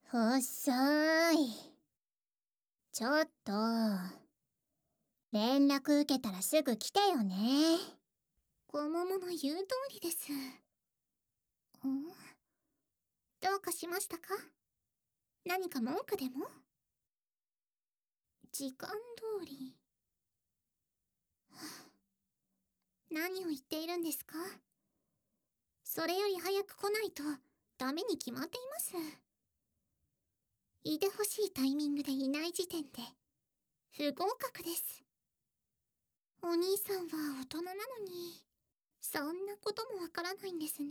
遅い。ちょっと、連絡受けたらすぐ来てよね。 こももの言う通りです。どうかしましたか？何か文句でも？時間通り。何を言っているんですか？それより早く来ないとダメに決まっています。いてほしいタイミングでいない時点で不合格です。お兄さんは大人なのにそんなこともわからないんですね。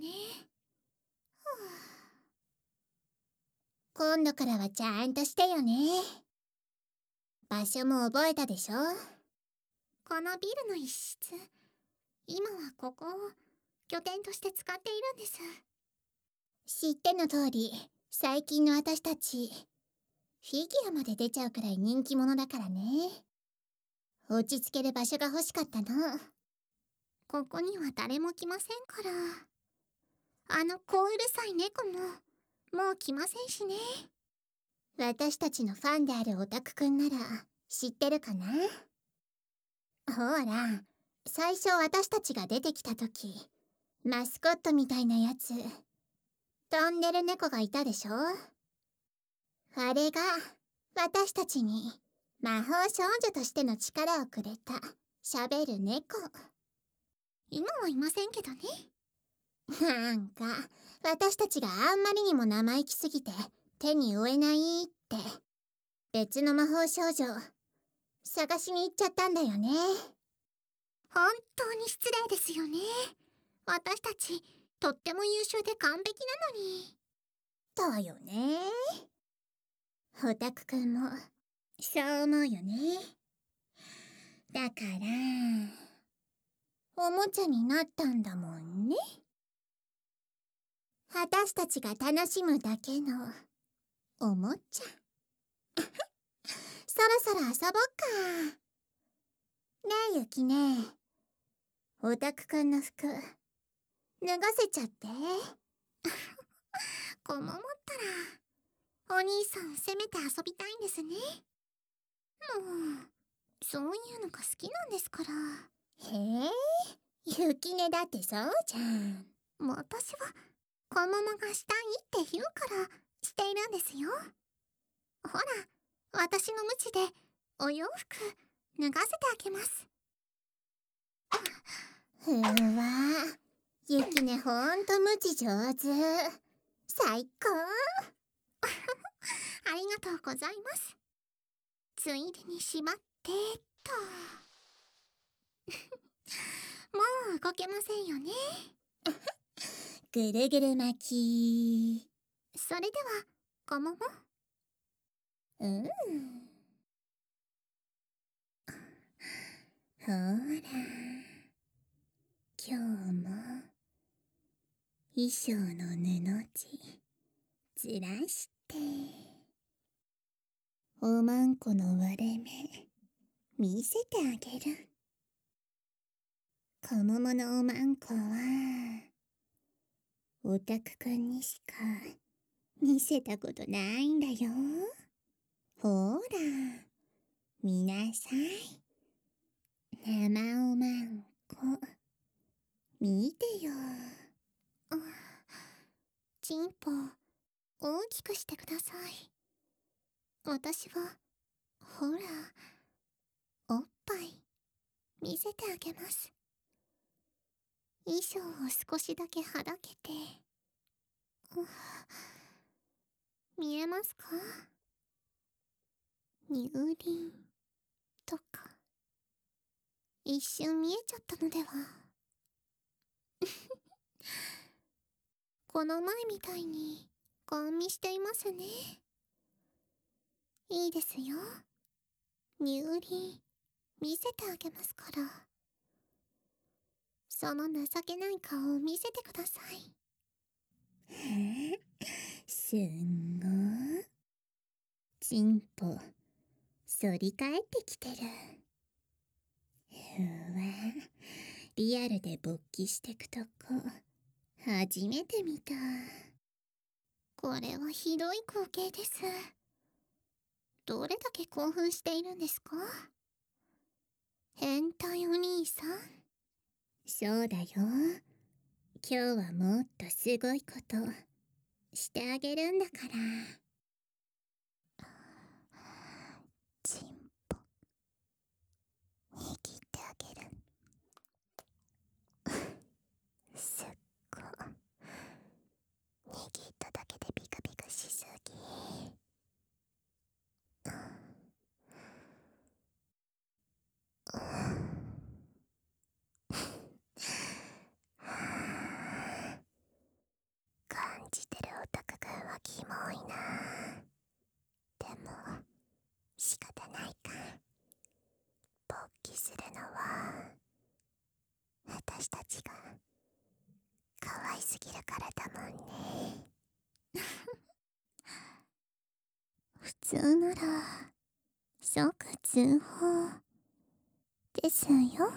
今度からはちゃんとしてよね。場所も覚えたでしょ？ このビルの一室、今はここを拠点として使っているんです。 知っての通り、最近の私たち、フィギュアまで出ちゃうくらい人気者だからね。落ち着ける場所が欲しかったの。 ここには誰も来ませんから。あの子うるさい猫ももう来ませんしね。 私たちのファンであるオタクくんなら知ってるかな？ほら、最初私たちが出てきた時、マスコットみたいなやつ、飛んでる猫がいたでしょ？あれが私たちに魔法少女としての力をくれた喋る猫。 今はいませんけどね。 なんか私たちがあんまりにも生意気すぎて手に負えないって別の魔法少女探しに行っちゃったんだよね。 本当に失礼ですよね。私たちとっても優秀で完璧なのに。 だよね。オタクくんもそう思うよね。だからおもちゃになったんだもんね。私たちが楽しむだけのおもちゃ。そろそろ遊ぼっか。ねえゆきね、オタクくんの服脱がせちゃって。 こももったらお兄さんせめて遊びたいんですね。もうそういうのが好きなんですから。 へえ、ゆきねだってそうじゃん。 私はこももがしたいって言うからしているんですよ。ほら、私の無知でお洋服脱がせてあげます。 ふわ、ゆきねほんと無知上手。最高。 ありがとうございます。ついでにしまってと。もう動けませんよね。 ぐるぐる巻き。 それではこもも。 うん。ほら、今日も衣装の布地ずらしておまんこの割れ目見せてあげる。こもものおまんこはオタクくんにしか見せたことないんだよ。ほら見なさい。生おまんこ見てよ。 チンポ大きくしてください。私はほらおっぱい見せてあげます。衣装を少しだけはだけて。見えますか？乳輪とか一瞬見えちゃったのでは。この前みたいにガン見していますね。いいですよ。乳輪見せてあげますから。その情けない顔を見せてください。 すんごー。チンポ反り返ってきてる。うわ、リアルで勃起してくとこ初めて見た。 これはひどい光景です。どれだけ興奮しているんですか？変態お兄さん。 そうだよ。今日はもっとすごいことしてあげるんだから。チンポ握ってあげる。すっご握っただけでビクビクしすぎ。感じてるオタクくんはキモいな。でも仕方ないか。勃起するのは私たちが可愛すぎるからだもんね。普通なら即通報ですよ。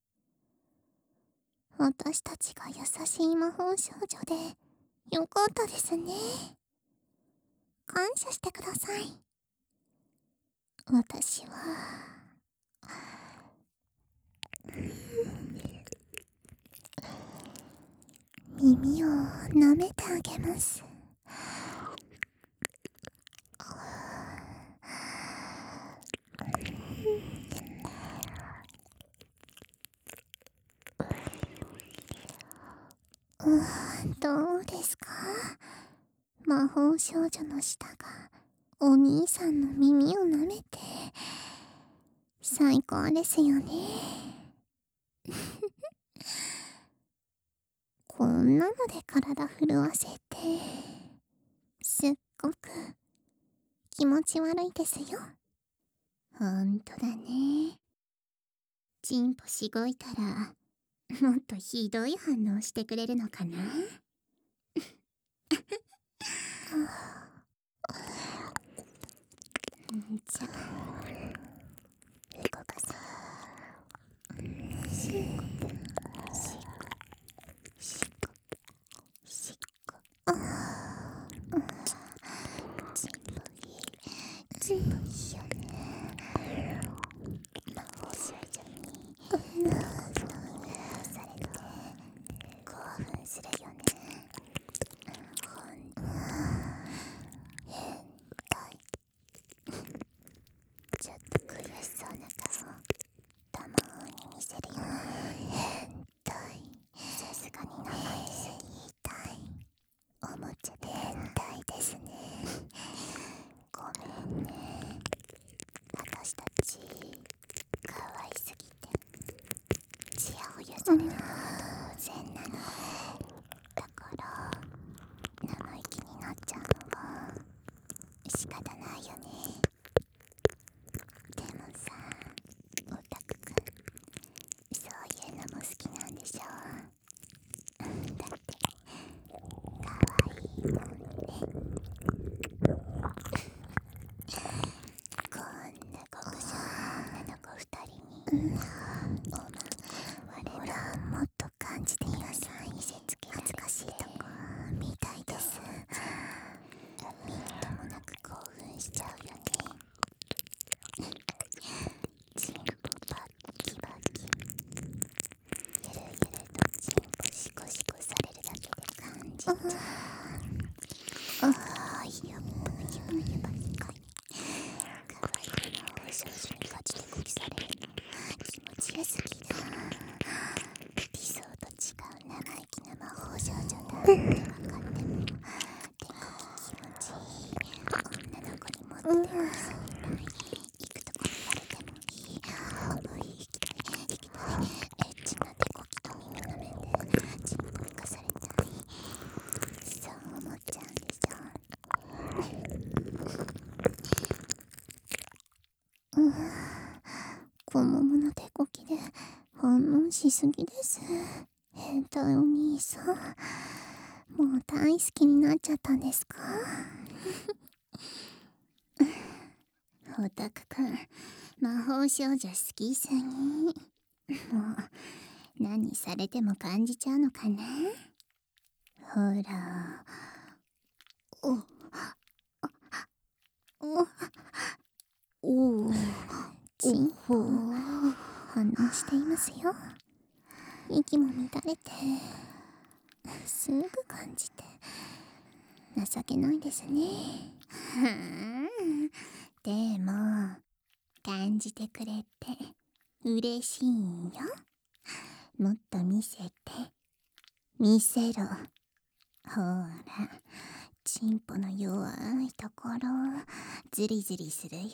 私たちが優しい魔法少女でよかったですね。感謝してください。私は耳を舐めてあげます。どうですか？魔法少女の舌がお兄さんの耳を舐めて最高ですよね。こんなので体震わせてすっごく気持ち悪いですよ。ほんとだね。チンポしごいたらもっとひどい反応してくれるのかな。じゃあ動かそう。しっこしっこしっこ。チンポいい。チンポいいよね。魔法少女にされて興奮するよね。ほんと変態。ちょっと悔しそうな顔たまに見せるよね。変態。さすがに名前すぎ。言いたい。おもちゃで変態ですね。ごめんね。私たち可愛すぎてちやほやされるのが当然なの。だから生意気になっちゃうのは仕方ないよね。でもさ、オタクくんそういうのも好きなんでしょ。だって可愛いもんね。こんな極上の女の子2人にほら、もっと感じてみなさい。見せつけ恥ずかしいとこ見たいです。みっともなく興奮しちゃうよね。チンポバッキバキ、ゆるゆるとチンポシコシコされるだけで感じちゃう。やばいやばいやばい。かわいい魔法少女にガチでこきされるの気持ちよすぎる。理想と違う生意気な魔法少女だって分かっても手こき気持ちいい。女の子にもっと手こきされたい。行くとこ言われてもいい。重い行きたいエッチな手こきと耳舐めてチンポ浮かされたい。そう思っちゃうんでしょ。小桃の手こきで反応しすぎです。変態お兄さん、もう大好きになっちゃったんですか？オタクくん、魔法少女好きすぎ。もう何されても感じちゃうのかな。ほら、お反応していますよ。息も乱れてすぐ感じて情けないですね。 でも感じてくれて嬉しいんよ。もっと見せて、見せろ。ほら、チンポの弱いところズリズリするよ。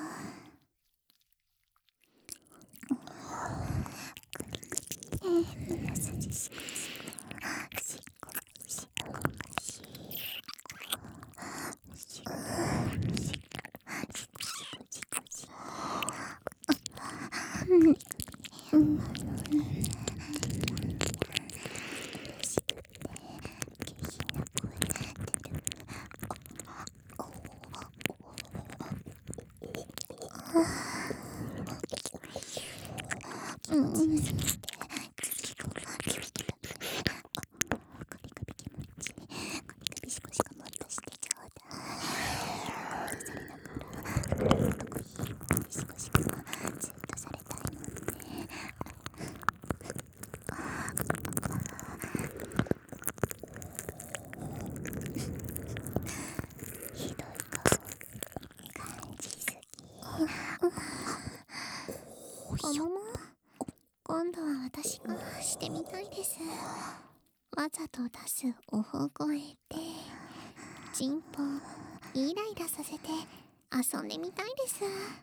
今度は私がしてみたいです。わざと出すおほ声でチンポイライラさせて遊んでみたいです。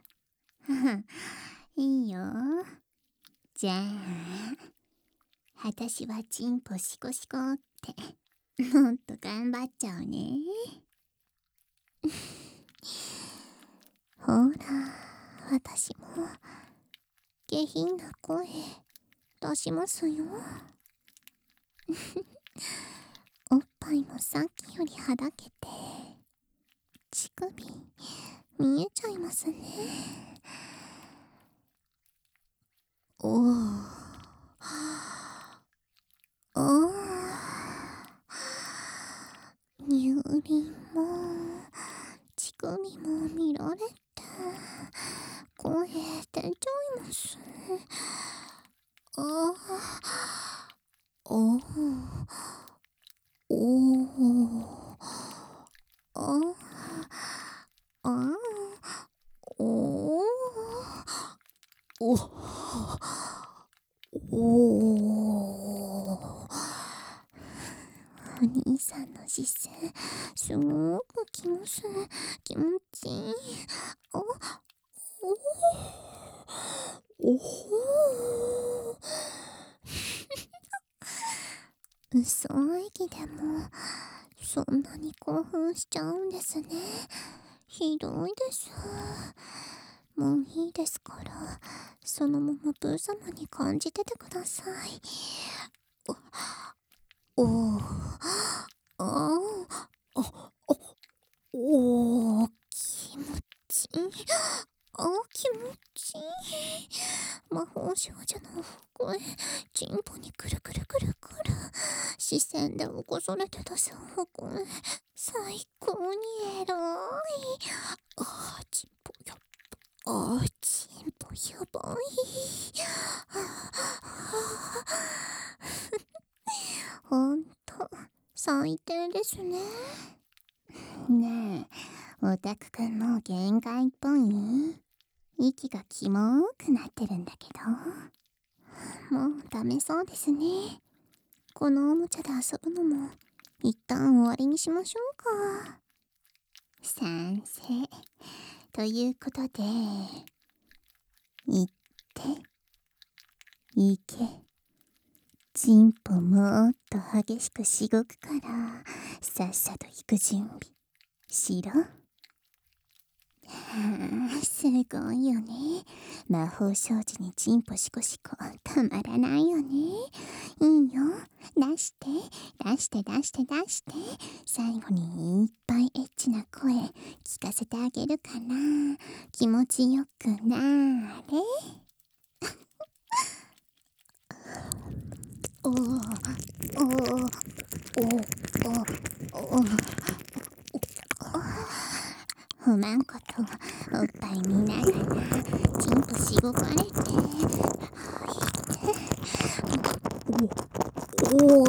いいよ。じゃあ私はチンポシコシコってもっと頑張っちゃうね。 ほら、私も下品な声出しますよ。おっぱいもさっきよりはだけて乳首見えちゃいますね。おーおー、乳輪も乳首も見られて声出ちゃいます。あーおーおーあーあーおーおお兄さんの視線すごく気持ちいい。おほ嘘息でもそんなに興奮しちゃうんですね。ひどいです。もういいですからそのままブー様に感じててください。おーあおー気持ちいい。気持ちいい。魔法少女の声チンポにくるくるくるくる視線で起こされて出す声最高にエロい。チンポやばチンポやばい。ほんと最低ですね。 ねえ、オタクくんも限界っぽい？息がキモくなってるんだけど。もうダメそうですね。このおもちゃで遊ぶのも一旦終わりにしましょうか。 賛成。ということで、行って行け。チンポもっと激しくしごくからさっさと行く準備しろ。すごいよね。魔法少女にチンポシコシコたまらないよね。いいよ、出して出して出して出して。最後にいっぱいエッチな声聞かせてあげるかな。気持ちよくなーれ。おーおーおーおーおーほおまんことおっぱい見ながらチンポしごかれておお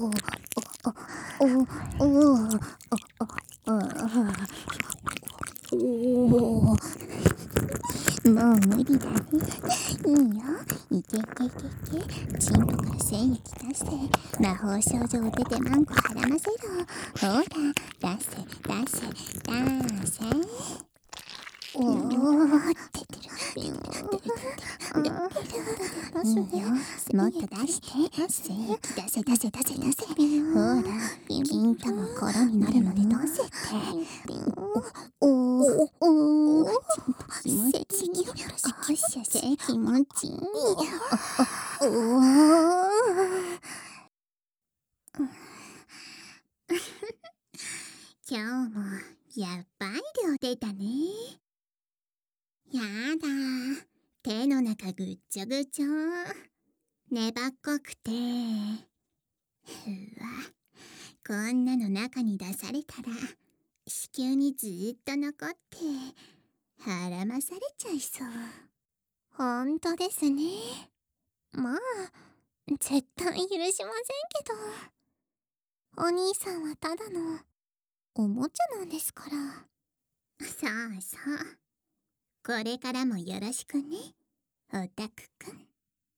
おおもう無理だね。いいよ、いけいけいけいけ。チンポから精液出して魔法少女を出てマンコはらませろ。ほら出せ出せ出せ。おお、出てる出てる出てる。いいよ、もっと出して精液出せ出せ出せ出せ。ほら金玉空になるまで出せって。おおおお、気持ちいい。おっしゃせ気持ちいい。おお。今日もやっぱり量出たね。やだ、手の中ぐっちょぐちょ。粘っこくて。うわ、こんなの中に出されたら子宮にずーっと残ってはらまされちゃいそう。ほんとですね。まあ絶対許しませんけど、お兄さんはただのおもちゃなんですから。そうそう、これからもよろしくね、オタクくん。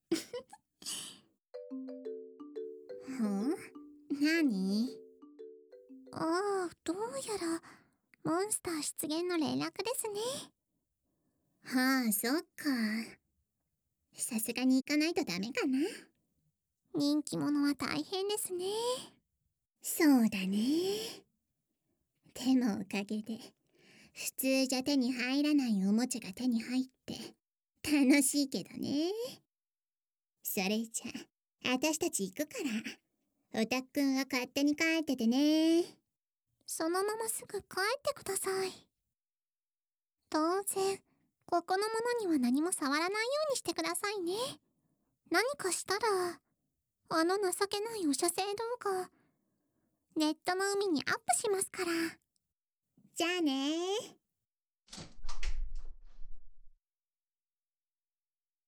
なに？ああ、どうやらモンスター出現の連絡ですね。はあ、そっか。さすがに行かないとダメかな。人気者は大変ですね。そうだね。でもおかげで普通じゃ手に入らないおもちゃが手に入って楽しいけどね。それじゃ私たち行くから、オタくんは勝手に帰っててね。そのまますぐ帰ってください。当然ここのものには何も触らないようにしてくださいね。何かしたらあの情けないお射精動画ネットの海にアップしますから。じゃあねー。